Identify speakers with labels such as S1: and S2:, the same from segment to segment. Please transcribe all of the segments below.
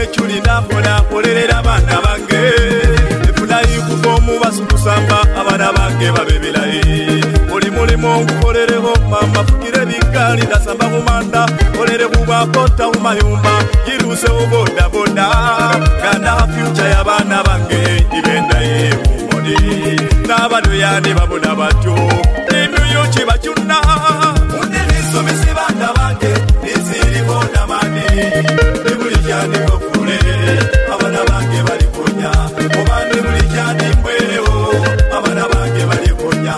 S1: kyulina kola kolerera abaana bange efulayi kuvomu basukusamba abaana bange babe bilayi buli mulimu ngukolereho mama fukire bigali nasamba kumanda kolere kubakota kumayumba yirusewo boda boda gana future y'abaana bange ibenda ye mumoni n'abadoyani babona batyo emyoyo kibakyuna unenisomesi baana bange nisiriko namani nibuli kyani kofule abaana bange balikonya oba nibuli kyani mbwerewo abaana bange balikonya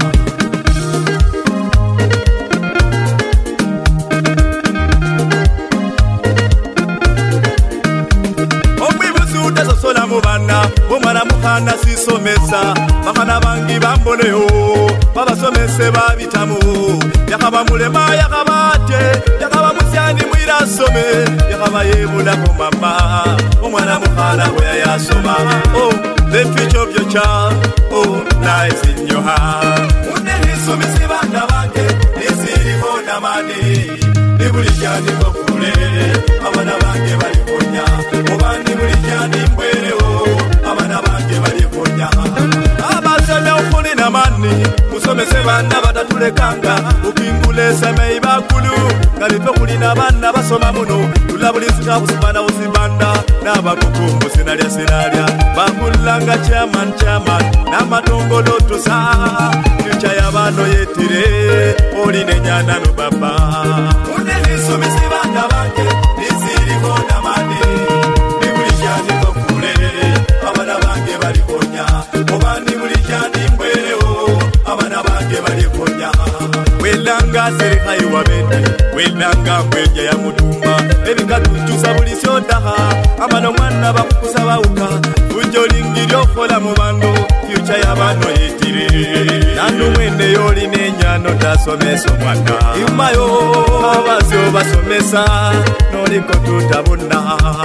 S1: sola mubana omwana mukhana sisomesa bakhana bangi bamboneyo babasomese babitamu yakhaba mulema yakhaba ate yakhaba musyani mwirasome yakhaba yebulako mama omwana mukhana hoya yasoma oh the future of your child oh lies in your heart unenisomese bana bange nisiriko namani nibuli kyani kofule abana bange balikonya oba nibuli kyani mbwerewo abana bange balikonya abasomya ufuni namani musomese bana batatulekanga upingule semei bakulu ngalife kulina bana basoma muno tulabulizika busibanda busibanda n'abakukumbu sinalya bakulanga chairman n'amatongolo tusa future y'abaana yetire oli nenyana no baba unenisomese bana bange nisiriko namani nibuli kyani kofule abaana bange balikonya oba nibuli kyani mbwerewo abaana bange balikonya welanga serikali wabende welanga mbwenja ya mutumba ebikatutusa buli syodaha amano mwana bakukusa bawuka ujolingiryo kola mu bando future y'abaana yetire nanu mwene yoli nenyano tasomesa omwana imayo abasyo basomesa noliko tutabona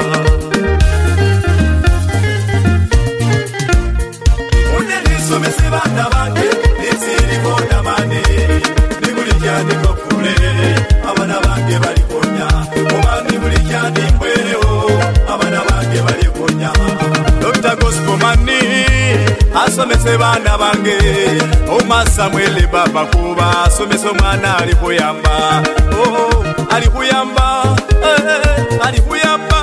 S1: unenisomese bana bange nisiriko namani nibuli kyani kofule abaana bange balikonya oba nibuli kyani mbwerewo abaana bange balikonya Dr. Gospel Mani asomese bana bange Oma Samuel baba kuba asomese omwana alikuyamba oh alikuyamba alikuyamba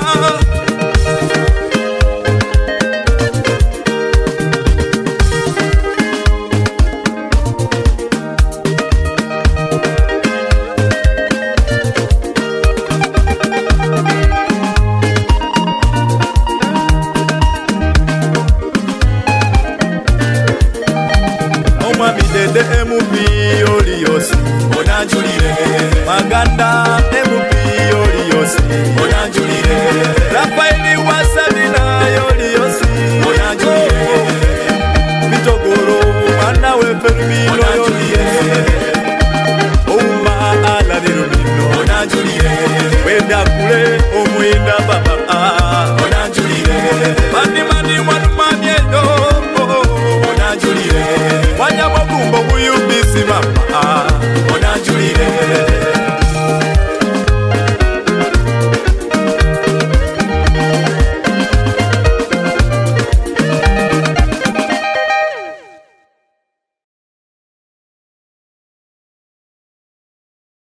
S1: MP Oliosi onanjulire maganda MP Oliosi